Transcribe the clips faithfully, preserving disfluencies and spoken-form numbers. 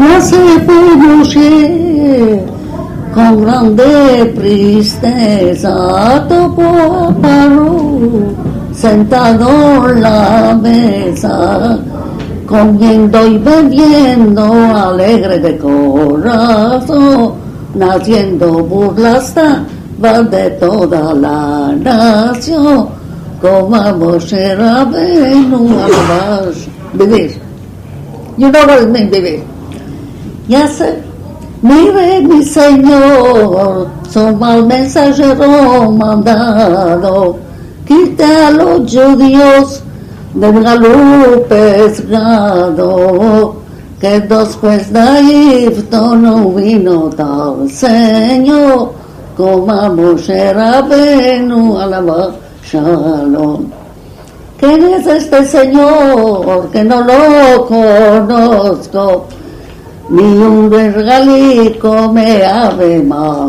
hace conocer con grande tristeza topó a Paró sentado en la mesa, comiendo y bebiendo alegre de corazón, naciendo burlas estaba de toda la nación, como Moshe Rabbeinu alabash. Vivir. You know what it means, vivir. Ya sé, mire mi Señor, somos al mensajero mandado, quite a los judíos del galupe pescado, que después de Egipto no vino tal Señor, como Moshe Rabbeinu alabash shalom. ¿Quién es este Señor que no lo conozco? Ni un regalico me habe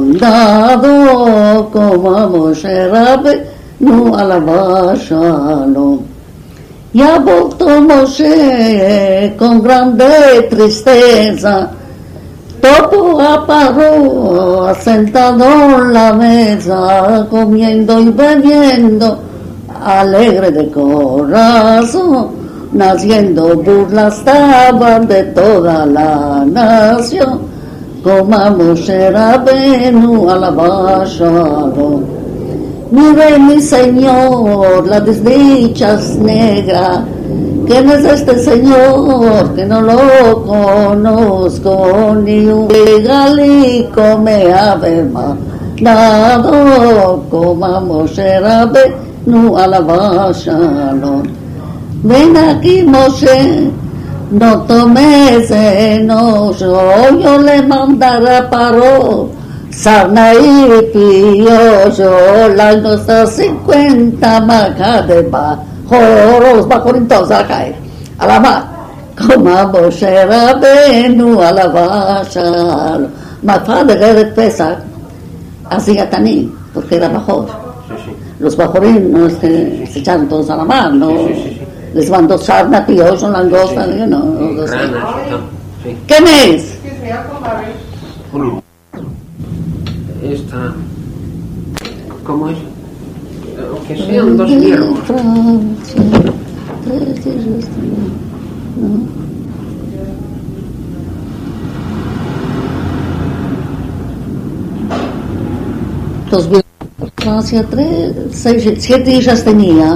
mandado, como a Moshe Rabbeinu alabash shalom. Ya voltó Moshe con grande tristeza, todo Paró sentado en la mesa, comiendo y bebiendo alegre de corazón, naciendo burlas estaban de toda la nación, como a Moshe Rabbeinu alabash shalom. Mire mi Señor, las desdichas negras, ¿quién es este Señor que no lo conozco? Ni un regalico me habe mandado, como a Moshe Rabbeinu alabash shalom. Ven aquí Moshe, no tomes enojo, yo le mandaré a Paró sarna y piollo, la nuestra cincuenta macas de bajo, los bajorintos a caer a la mar, como a Moshe Rabbeinu alabash shalom. My father era Pesach, hacía taní, porque era bajor. Sí, sí. Los bajorinos que se echaron todos a la mar, ¿no? Sí, sí, sí, sí. Les mandó sarna, piollo, langosta, Sí, sí. you know, no sé. Ranas, sí. ¿Quién es? Esta, ¿cómo es? Que sean dos hierros. Dos mil Francia, tres, seis, siete hijas tenía.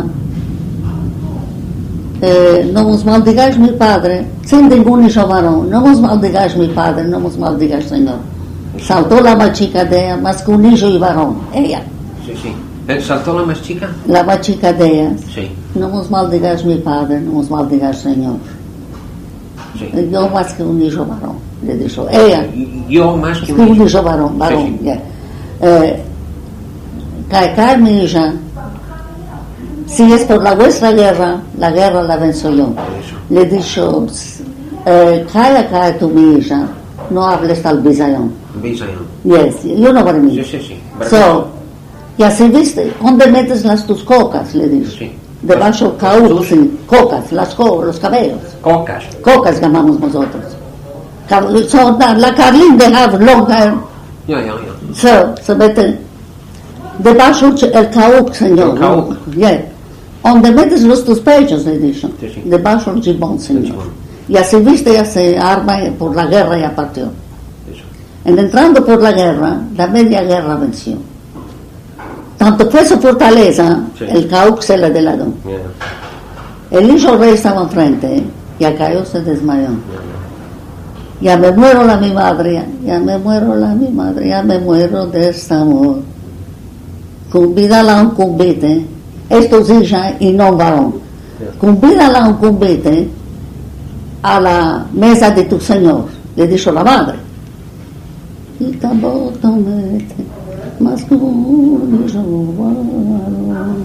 Eh, no os maldigáis mi padre, sin ningún hijo varón, no os maldigáis mi padre, no os maldigáis Señor. Saltó la más chica de ella, más que un hijo y varón, ella. Sí, sí. ¿Saltó la más chica? La más chica de ella. Sí. No os maldigáis mi padre, no os maldigáis Señor. Sí. Yo más que un hijo varón, le dijo. Ella. Yo más que un, un hijo. hijo varón, varón. Sí, sí. Yeah. Eh, cae, cae mi hija. Si es por la vuestra guerra, la guerra la venzo yo. Le dijo, eh, cae, cae tu mi hija, no hables al bisayon. Bisayon. Yes, you know what I mean. Sí, sí, sí. So, y así viste, ¿dónde metes las tus cocas? Le dijo. Sí. Debajo del caúd, sí, cocas, las co los cabellos. Cocas. Cocas llamamos nosotros. So, la Carlin they have long hair. Ya, ya, ya. So, se mete debajo el caúd, señor. El caúd. Yeah. Donde metes los tus pechos, le dijo. Sí, sí. Debajo el gibón, señor. El gibón. Y así viste, ya se arma por la guerra, ya partió. Eso. En entrando por la guerra, la media guerra venció. Tanto fue su fortaleza, Sí. el caúd se le delató. Yeah. El hijo rey estaba enfrente, y a cayó se desmayó. Yeah. Ya me muero la mi madre, ya me muero la mi madre, ya me muero de este amor. Convídala a un convite, esto es hija y no varón. Yeah. Convídala a un convite a la mesa de tu Señor, le dijo la madre. Y tampoco mete más que un hijo varón.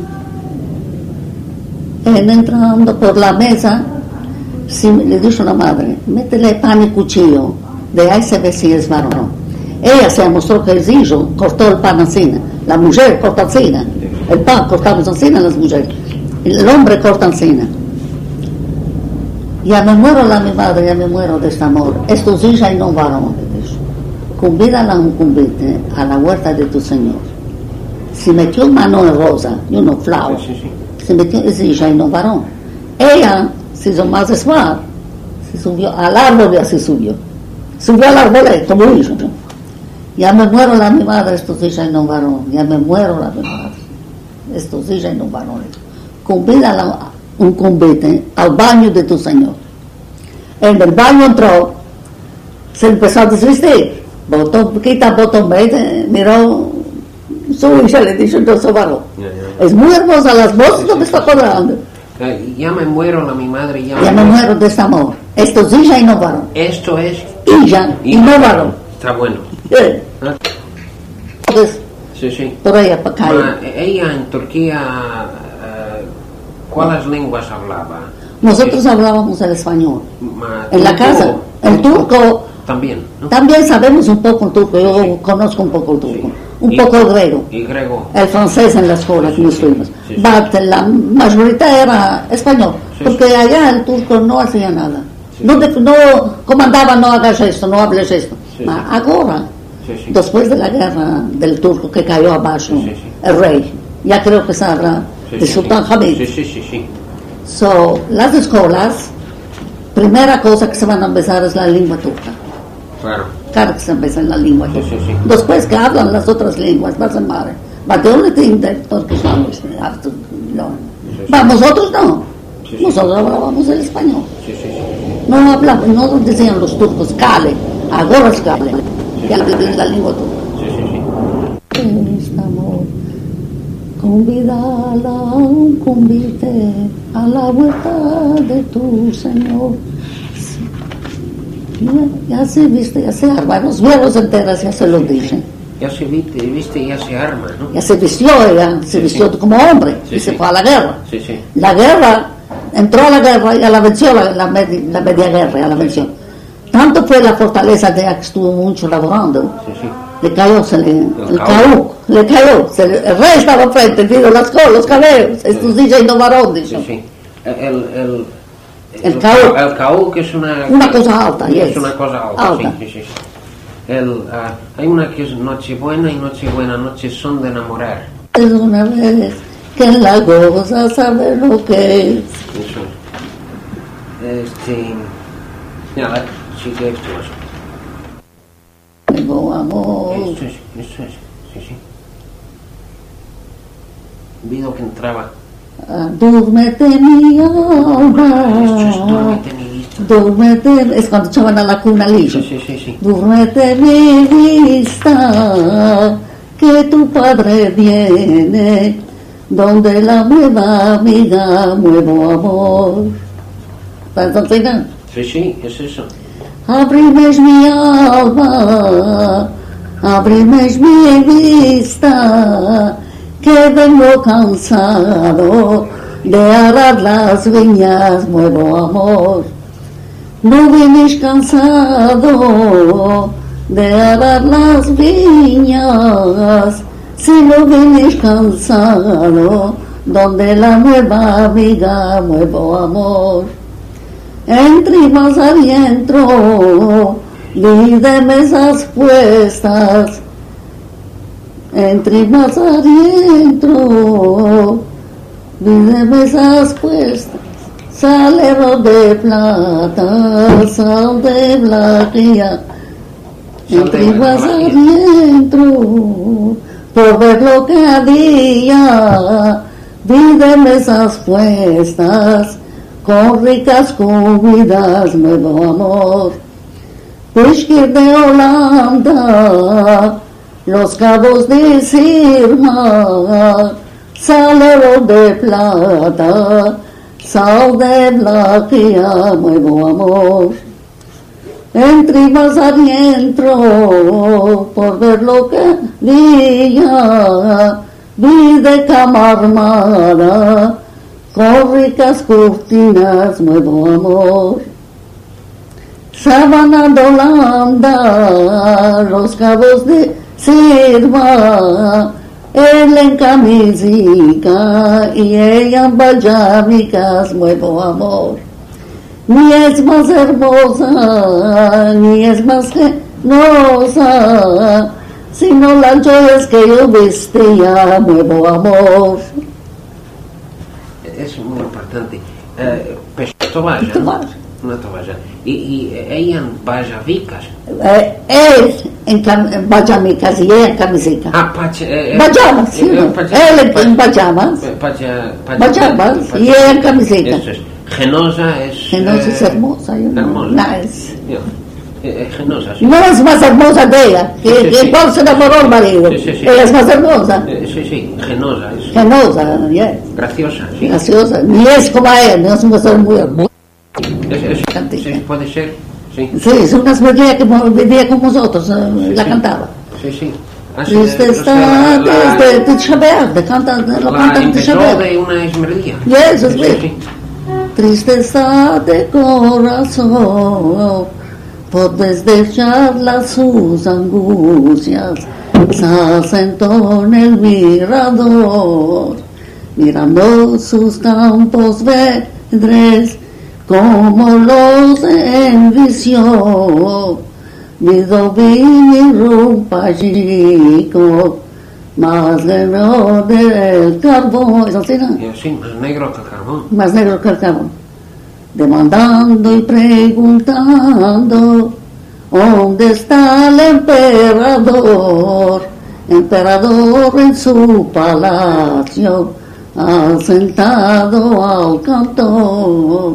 En entrando por la mesa, si le dijo la madre, métele pan y cuchillo, de ahí se ve si es varón. Ella se mostró que es hijo, cortó el pan así, la mujer corta así, el pan cortamos así las mujeres, el hombre corta así. Ya me muero la mi madre, ya me muero de este amor. Estos hijos y no varones. Convídala a un convite a la huerta de tu Señor. Si metió mano en rosa, yo no flauo. Sí, sí, sí. Se metió esa hija y no varón. Ella se hizo más suave. Se subió al árbol y así subió. Subió al árbol como hizo. Ya me muero la mi madre, estos hijos y no varón. Ya me muero la mi madre. Estos hijos y no varones. Convídala a un convite al baño de tu Señor. En el baño entró, se empezó a desvestir. Botó, quita botón, miró su hija, le dijo entonces varón. Ya, ya. Es muy hermosa las voces que me está acordando. Eh, Ya me muero la mi madre, ya, Ya me muero de este amor. Esto es hija y no varón. Esto es... Hija y no varón. Está bueno. Eh, ¿Ah? Entonces, Sí, sí. por ella para acá. Ma, ella en Turquía, eh, ¿cuáles lenguas hablaba? Nosotros hablábamos el español. Ma, En la turco, casa. El turco, También, ¿no? también sabemos un poco el turco. Yo Sí. conozco un poco el turco. Sí. Un Y- poco el griego. Y griego. El francés en la escuela que nos fuimos. Sí, sí. But la mayoría era español. Sí, Porque allá el turco no hacía nada. Sí. No, de- no comandaba, no hagas esto, no hables esto. Sí, Ma sí. ahora, Sí, sí. después de la guerra del turco que cayó abajo, Sí, sí, sí. el rey, ya creo que se habla Sí, de sí, Sultán sí. Hamid. Sí, sí, sí, sí. So, las escuelas, primera cosa que se van a empezar es la lengua turca. Claro. Claro que se empieza en la lengua Sí, turca. sí, sí. Después que hablan las otras lenguas, doesn't matter. But the only thing that Turkish language they have to learn. Sí, sí. Va, nosotros no. Sí, sí. Nosotros hablábamos el español. Sí, sí, sí. No hablamos, no decían los turcos, cale, ahora es cale. Que hablan la lengua turca. Sí, sí, sí. Estamos convidada a un convite a la vuelta de tu Señor. Ya, ya se viste, ya se arma, los huevos enteras ya se lo dicen. Ya se viste, viste, ya se arma, ¿no? Ya se vistió, ya se Sí, vistió sí. como hombre Sí, y se sí. fue a la guerra. Sí, sí. La guerra, entró a la guerra y ya la venció, la, la, medi- la media guerra, ya la venció. Tanto fue la fortaleza de ella que estuvo mucho laborando. Sí, sí. Le cayó, se le, el caú. caú, le cayó, se le- el rey estaba frente, vino las colas, los cabellos, estos dicen no varón, Sí, dicen. sí. El, el, El caú. El caú, que es una... Una cosa alta, Es yes. una cosa alta, Alta. sí, sí, sí. El, ah, hay una que es Nochebuena y Nochebuena, noches son de enamorar. Es una vez que en la goza sabe lo que es. Eso. Este... Ja, la, sigue esto más. Tengo amor. Esto es, esto es, sí, sí. Vido que entraba. Ah, Dúrmete mi alma. Esto es Duérmete mi vista. Dúrmete, es cuando echaban a la cuna lisa. Sí, sí, sí, sí. Dúrmete mi vista, que tu padre viene, donde la nueva amiga, nuevo amor. ¿Sabes dónde está? Sí, sí, es eso. Abrimes mi alma, abrimes mi vista, que vengo cansado de arar las viñas, nuevo amor. No vienes cansado de arar las viñas, si no vienes cansado, donde la nueva amiga, nuevo amor. Entre más adentro, lídeme esas puestas. Entre más adentro, lídeme esas puestas. Salero de plata, sal de blaquilla. Sal de Entre más blaquilla. adentro, por ver lo que había, lídeme esas puestas. Con ricas comidas, nuevo amor. Whisky de Holanda, los cabos de Sirma, salero de plata, sal de blaquilla, nuevo amor. Entre más adentro, por ver lo que había, vi de cama armada, con ricas cortinas, nuevo amor. Sábana de Holanda, los cabos de Sirma, él en camisica y ella en ballámicas, nuevo amor. ni es más hermosa, ni es más generosa, sino las joyas que yo vestía, nuevo amor. Es muy importante. Uh, Peixe tovalla. Una tovalla. Y, y ella en bajavicas. Eh, él en, en bajamicas y ella en camiseta. Ah, pacha. Eh, Bajamas, sí, eh, ¿no? pacha, Él en, pacha, en bajamas. Pacha, pacha, Bajamas pacha, y ella en camiseta. Eso es. Genosa es. Genosa eh, es hermosa. Yo hermosa. No, nice. Yeah. Eh, genosa, sí. No es más hermosa de ella, que, Sí, sí, que sí. cuando se enamoró el marido. Sí, sí, sí. Ella es más hermosa. Eh, sí, sí, genosa. Es Genosa, yes. graciosa, sí. Graciosa. Ni es como ella, no es una mujer muy hermosa. Es, es, Cantita. sí, puede ser, sí. Sí, es una mujer que vivía con nosotros, eh, Sí, la sí. cantaba. Sí, sí. Así, Triste eh, o está sea, la- desde de Chabert, de canta, lo la cantan de empezó Chabert. de una esmeralda. Yes, es Sí, verdad. sí. Tristeza de corazón, por desdeñarla sus angustias, se asentó en el mirador, mirando sus campos verdes, como los envició. Vido vinir un pachico, más negro del carbón, ¿es así, no? Y así, más negro que el carbón. Más negro que el carbón, demandando y preguntando, ¿dónde está el emperador? Emperador en su palacio, asentado al cantor.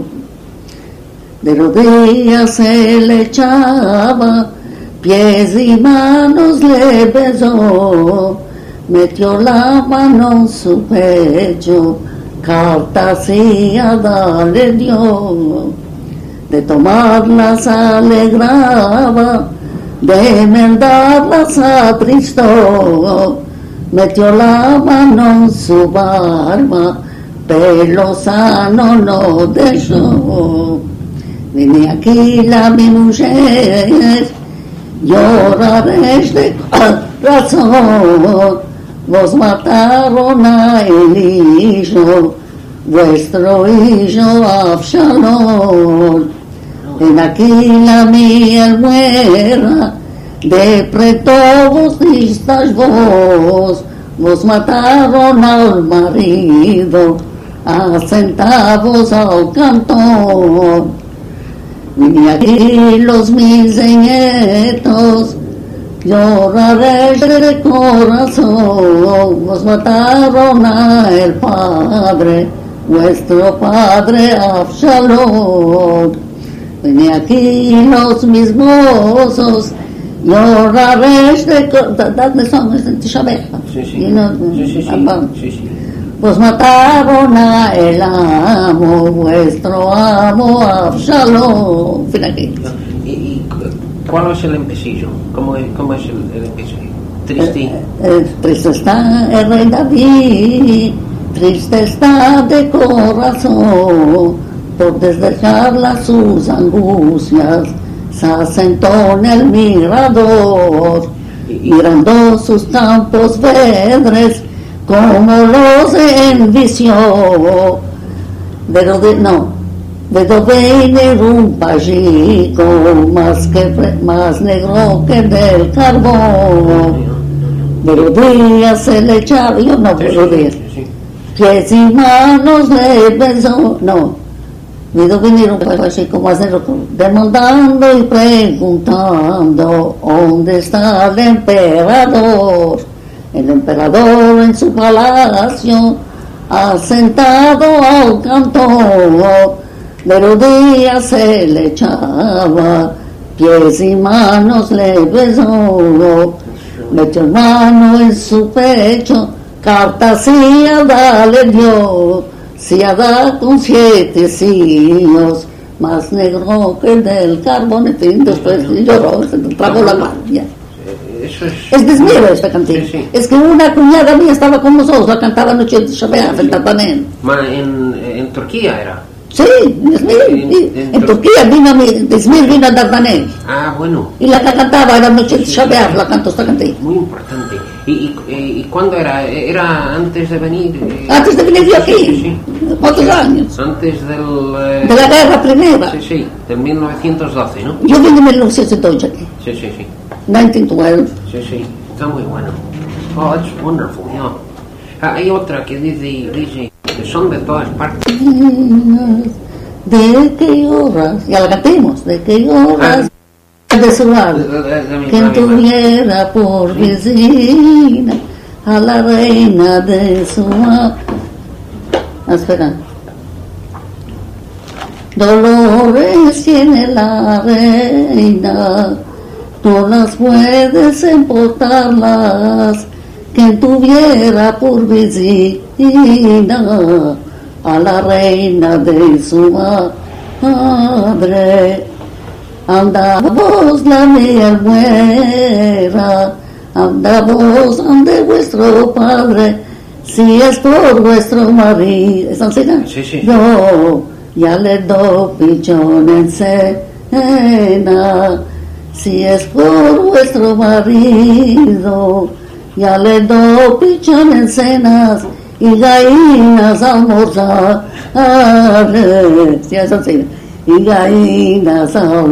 De rodillas se le echaba, pies y manos le besó, metió la mano en su pecho, cartas y a le dio, de tomarlas alegraba, de enmendarlas atristó, metió la mano en su barba, pelo sano no dejó. Vine aquí la mi mujer, lloraréis de corazón, vos mataron a el hijo, vuestro hijo Absalón. Ven aquí la miel muera, de preto vos distas vos, vos mataron al marido, asentados al cantón. Vine aquí los mis nietos, lloraréis de corazón, vos mataron a el padre, vuestro padre Absalón. Vine aquí los mis mozos, lloraréis de corazón. ¿Dónde son? ¿Es en Tisha B'Av? Sí, sí. You know, Sí, sí, sí. about- Sí, sí. Pues mataron a el amo, vuestro amo Absalón. Fin aquí. ¿Y, y cuál es el empecillo? ¿Cómo es, cómo es el, el empecillo? Triste. Eh, eh, triste está el rey David, triste está de corazón, por desdeñarla sus angustias, se asentó en el mirador, mirando sus campos verdes, como los envició. De donde, no, de donde venir un pachico, más, que, más negro que del carbón. De rodillas se le echaba, yo no, de rodillas, Sí, sí. pies y manos le besó, no. Vido venir un pachico más negro, demandando y preguntando, ¿dónde está el emperador? El emperador en su palacio, asentado al cantor, de rodillas se le echaba, pies y manos le besó, metió mano en su pecho, cartas y Adá le dio, si Adá con siete hijos, más negro que el del carbón, en fin, después lloró, se tragó la mano, ya. Eso es... Es desmiro esta canción. Sí, sí. Es que una cuñada mía estaba con nosotros, la cantaba noche de Shabbat en Tartanel. Ma en, en Turquía era. Sí, en Izmir. En- sí. en En Tur- Turquía vino a mi, de Izmir vino a Tartanel. Ah, bueno. Y la que cantaba era noche de Shabbat, la cantó esta canción. Muy importante. ¿Y, y, y cuándo era? ¿Era antes de venir? Eh, Antes de venir yo aquí. Sí, sí. ¿Cuántos años? Antes del... Eh, De la guerra primera. Sí, sí, del mil novecientos doce, ¿no? Yo vine en mil novecientos doce aquí. Sí, sí, sí. nineteen twelve. Sí, sí, está muy bueno. Oh, that's wonderful, yeah. Ah, hay otra que dice, dice que son de todas partes. ¿De qué horas? Ya la cantemos. ¿De qué horas? De su lado. Quien tuviera por vecina a la reina de su amor. Espera. Dolores tiene la reina, no las puedes emportarlas. Quien tuviera por vecina a la reina de su madre. Andamos la miel muera, andamos ante vuestro padre, si es por vuestro marido. ¿Es así, no? Sí, sí. Yo ya le doy pichón en cena, si es por vuestro marido, ya le doy pichón en cenas y gallinas almorzar. Si es así, y gallinas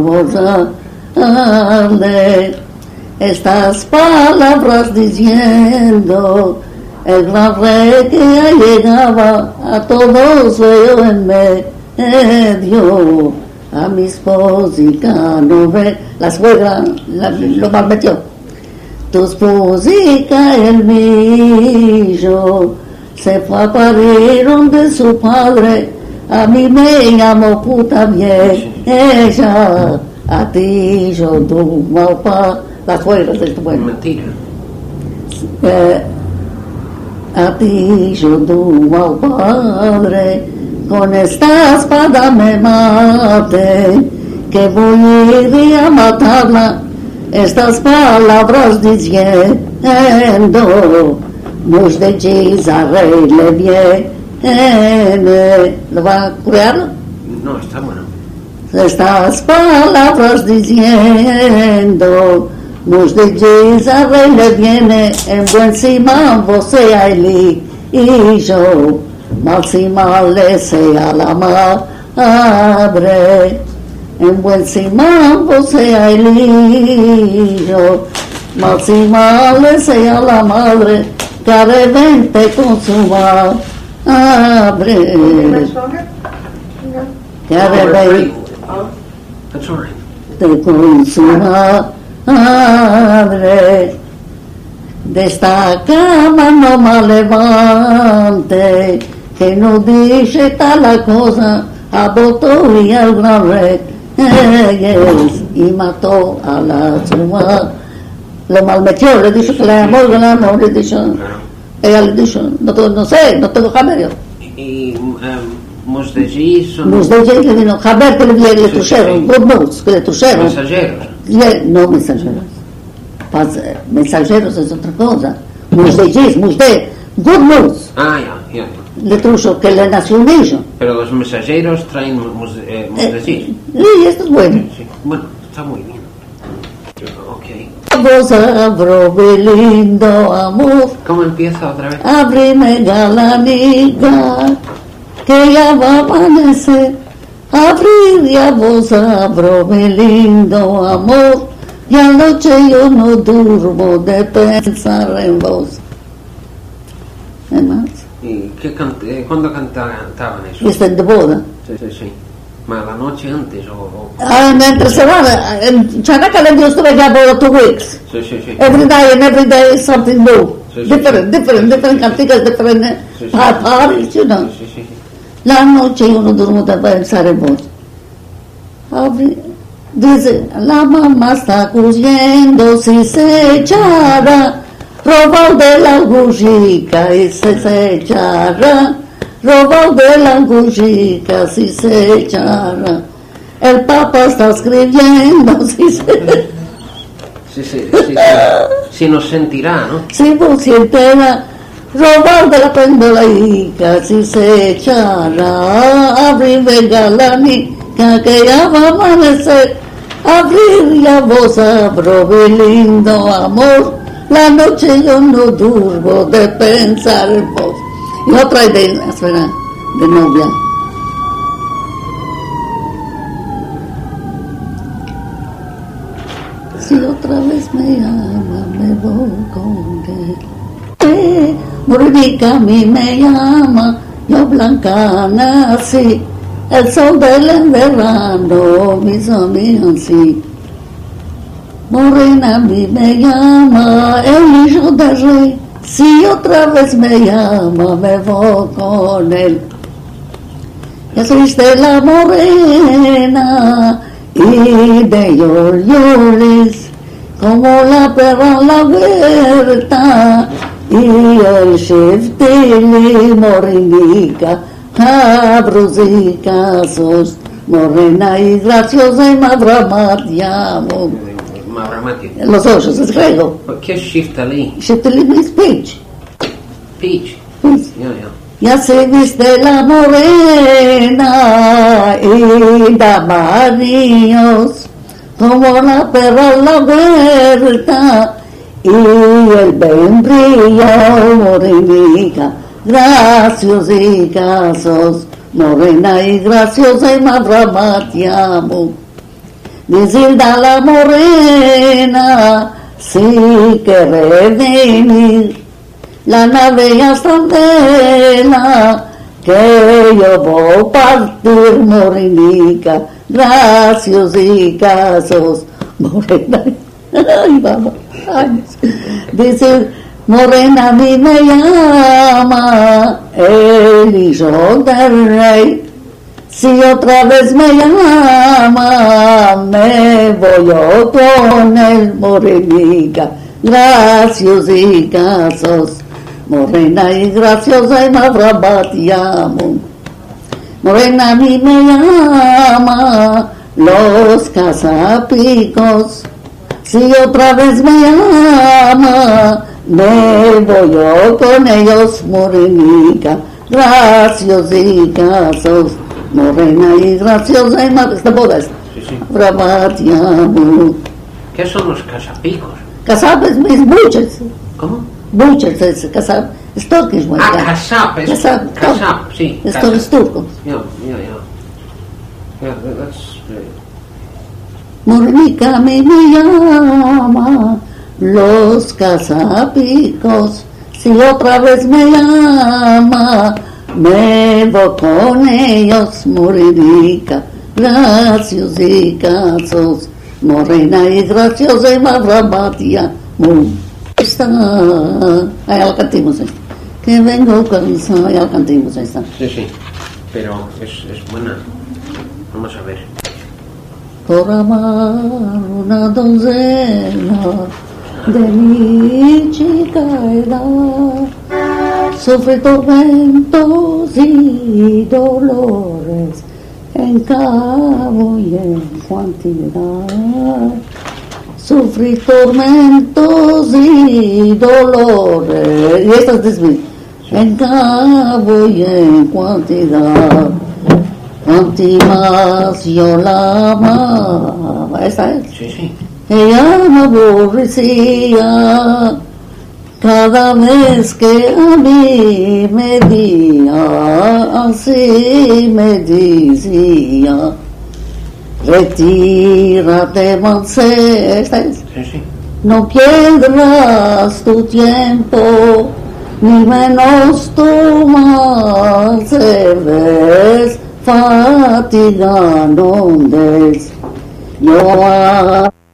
almorzarle. Estas palabras diciendo, el gran rey que ya llegaba, a todos veo en medio, a mi esposica no ve, la suegra la, lo malmetió. Tu esposica el mío se fue a parir donde su padre, a mí me llamó puta bien, ella, a ti yo tu papá, la suegra de tu pueblo. Mentira. Eh, a ti yo tu padre, con esta espada me mate, que voy a ir a matarla, estas palabras diciendo, nos de Gisarrey le viene. ¿Lo va a curar? No, está bueno. Estas palabras diciendo, nos de Gisarrey le viene, en buen simán vos sea el y yo, mal si mal le sea la madre, en buen simán vos sea el hijo, mal si mal le sea la madre, que arrevente con su madre, que arrevente That's all right. con su madre. De esta cama no me levante, que no dice tal la cosa, abotó y al gran rey, y mató a la suma. Lo malmetió, le dijo que le amó, que le amó, le dijo, ella le dijo, no, no sé, no tengo jamerio. Y um, Mosdegí son... Mosdegí le dijo, jamer que le viene, le trujeron, good news, que le trujeron. Mensajeros. No mensajeros. Mensajeros es otra cosa. Mosdegí, Mosde, good news. Ah, ya, ya. Le trujo que le nació un hijo. Pero los mensajeros traen mos, eh, Mosdegí. Sí, esto es bueno. Sí, sí. Bueno, está muy bien. Ok. Vos abro mi lindo amor, ¿Cómo empieza otra vez? abrime galanica, que ya va a amanecer. Abrir ya vos abro mi lindo amor, y anoche yo no durmo de pensar en vos. ¿Qué más? ¿Y qué can eh, cuándo canta cantaban eso? Y está de boda. Sí, sí, sí. ¿Más la noche antes o...? o... Ah, entre semana, en Chanacal yo estuve ya por two weeks. Sí, sí, sí. Every day and every day is something new. Sí, sí, different, sí. different, different canticas, different Sí, sí. parties, you know. Sí, sí, sí. La noche yo no duermo de pensar en vos. Abri- Dice, la mamá está cogiendo, si se echara, robó de la gujica y se, se echara, robó de la gujica si se echara. El Papa está escribiendo, si se... Sí, sí, sí, sí. Sí nos sentirá, ¿no? Si vos sientera, robar de la pendolaica, si se echara, abrir venga la nica, que ya va a amanecer, abrir ya vos abro mi lindo amor, La noche yo no durmo de pensar en vos. Y otra idea, espera, de novia. Si otra vez me llama, me voy con él. Eh, Morenica a mí me llama, yo blanca nací. El sol del verano, mis amigos, sí. Morena a mí me llama, el hijo del rey. Si otra vez me llama, me voy con él. Ya soiste la morena y de llores, como la perra en la huerta y el shiftili morenica, cabrusica sos, morena y graciosa y madramatia. Los ojos es griego. ¿Qué es shiftali? Shiftali means peach. Peach. Peach. Yeah, yeah. Ya se viste la morena y da marillos, como la perra en la huerta y el membrillo, morenica, graciosica sos, morena y graciosa y madramatia. Disilda la morena, si quiere venir, la nave ya está en vela, que yo voy a partir, morenica, graciosica sos, morena. Ay, vamos, ay. Dice, morena a mí me llama, el hijo del rey. Si otra vez me llama, me voy yo con el morenica, graciosica sos, morena y graciosa y madrabatiamo. Morena a mí me llama, los casapicos. Si otra vez me llama, me voy yo con ellos, morenica, graciosica sos, morena y graciosa y madrabatiamo. Esta boda es. Sí, sí. Madrabatiamo. ¿Qué son los casapicos? Casap es butchers. ¿Cómo? Butchers es casap. Es turkish, my Ah, God. kasap, es Kasap, kasap, sí. Es kasap. todo es turco. Yeah, yeah, yeah. Yeah, that- that's uh, Morenica me llama, los casapicos. Si otra vez me llama, me voy con ellos, morenica, graciosica sos, morena y graciosa y madramatia. Esta, ahí la cantimos esta. Que vengo cansada, ya la cantimos esta. sí, sí. Pero es, es buena. Vamos a ver. Por amar una doncella de mi chica edad, sufre tormentos y dolores en cabo y en cantidad. Sufrí tormentos y dolores, y esta es desvía, en cabo y en cantidad. Cuanti más yo la amaba, esa es. Sí, sí. Ella me aborrecía cada vez que a mí me decía, así me decía, retírate, Monse, esta es. Sí, sí. No pierdas tu tiempo, ni menos tu más ves, fatiga no des. Yo